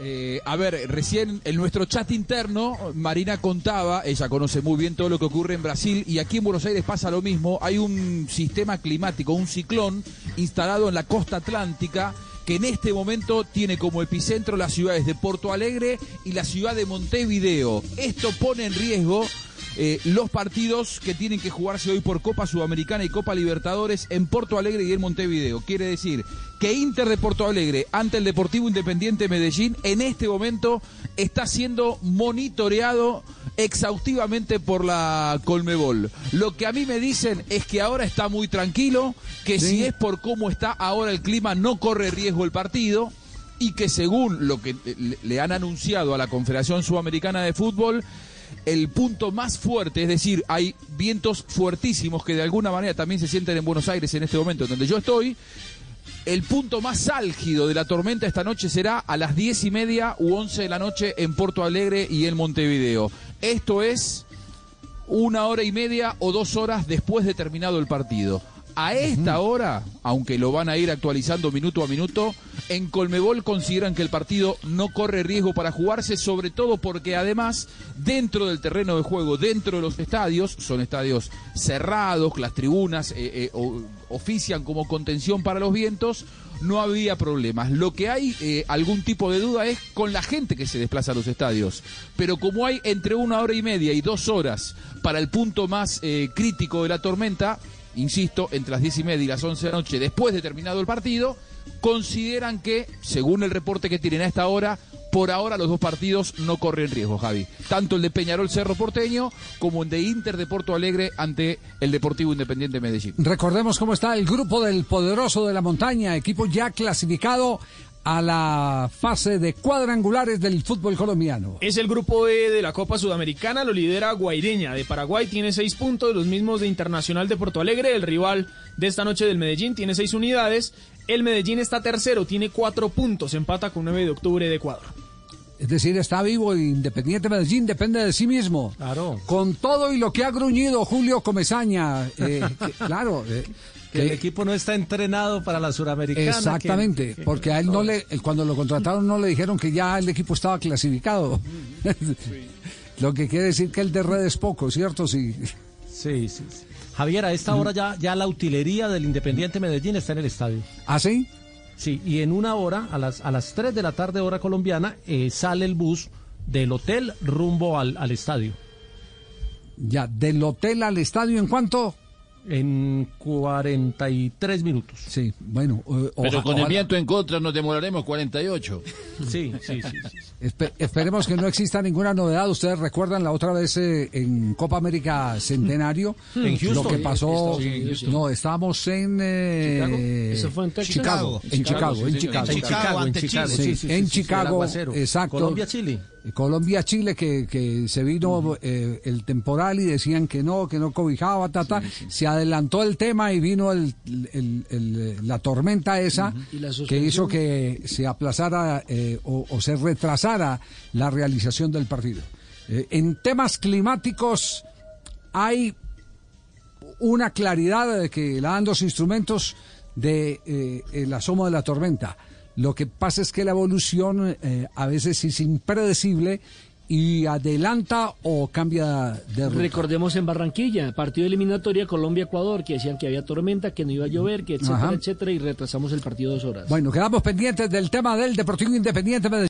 A ver, recién en nuestro chat interno, Marina contaba, ella conoce muy bien todo lo que ocurre en Brasil, y aquí en Buenos Aires pasa lo mismo. Hay un sistema climático, un ciclón instalado en la costa atlántica, que en este momento tiene como epicentro las ciudades de Porto Alegre y la ciudad de Montevideo. Esto pone en riesgo los partidos que tienen que jugarse hoy por Copa Sudamericana y Copa Libertadores en Porto Alegre y en Montevideo. Quiere decir que Inter de Porto Alegre ante el Deportivo Independiente Medellín en este momento está siendo monitoreado exhaustivamente por la Conmebol. Lo que a mí me dicen es que ahora está muy tranquilo, que sí, si es por cómo está ahora el clima no corre riesgo el partido, y que según lo que le han anunciado a la Confederación Sudamericana de Fútbol, el punto más fuerte, es decir, hay vientos fuertísimos que de alguna manera también se sienten en Buenos Aires en este momento en donde yo estoy. El punto más álgido de la tormenta esta noche será a las 10:30 u 11 de la noche en Porto Alegre y en Montevideo. Esto es 1 hora y media o 2 horas después de terminado el partido. A esta hora, aunque lo van a ir actualizando minuto a minuto, en Conmebol consideran que el partido no corre riesgo para jugarse, sobre todo porque además, dentro del terreno de juego, dentro de los estadios, son estadios cerrados, las tribunas ofician como contención para los vientos, no había problemas. Lo que hay algún tipo de duda es con la gente que se desplaza a los estadios. Pero como hay entre 1 hora y media y 2 horas para el punto más crítico de la tormenta, insisto, entre las 10:30 y las 11 de la noche, después de terminado el partido, consideran que, según el reporte que tienen a esta hora, por ahora los dos partidos no corren riesgo, Javi. Tanto el de Peñarol Cerro Porteño como el de Inter de Porto Alegre ante el Deportivo Independiente Medellín. Recordemos cómo está el grupo del Poderoso de la Montaña, equipo ya clasificado a la fase de cuadrangulares del fútbol colombiano. Es el grupo E de la Copa Sudamericana, lo lidera Guaireña de Paraguay, tiene 6 puntos, los mismos de Internacional de Porto Alegre, el rival de esta noche del Medellín, tiene 6 unidades, el Medellín está tercero, tiene 4 puntos, empata con 9 de octubre de Ecuador. Es decir, está vivo, Independiente Medellín depende de sí mismo. Claro. Con todo y lo que ha gruñido Julio Comesaña, claro... Que el equipo no está entrenado para la Suramericana. Exactamente, porque a él no le, cuando lo contrataron no le dijeron que ya el equipo estaba clasificado. Sí. Lo que quiere decir que el de red es poco, ¿cierto? Sí. Sí. Javier, a esta hora ya la utilería del Independiente Medellín está en el estadio. ¿Ah, sí? Sí, y en 1 hora, a las 3 de la tarde hora colombiana, sale el bus del hotel rumbo al estadio. Ya, del hotel al estadio, ¿en cuánto? En 43 minutos. Sí, bueno. Pero con el viento en contra nos demoraremos 48. Sí. Esperemos que no exista ninguna novedad. Ustedes recuerdan la otra vez en Copa América Centenario en Houston, lo que pasó. Houston. No, estábamos en ¿Chicago? Eso fue en Texas. Chicago. En Chicago, exacto. Colombia-Chile que se vino el temporal y decían que no cobijaba, se adelantó el tema y vino la tormenta esa que hizo que se aplazara o se retrasara la realización del partido. En temas climáticos hay una claridad de que la dan 2 instrumentos de el asomo de la tormenta. Lo que pasa es que la evolución a veces es impredecible y adelanta o cambia de ruta. Recordemos en Barranquilla, partido eliminatoria Colombia-Ecuador, que decían que había tormenta, que no iba a llover, que etcétera, etcétera, y retrasamos el partido 2 horas. Bueno, quedamos pendientes del tema del Deportivo Independiente Medellín.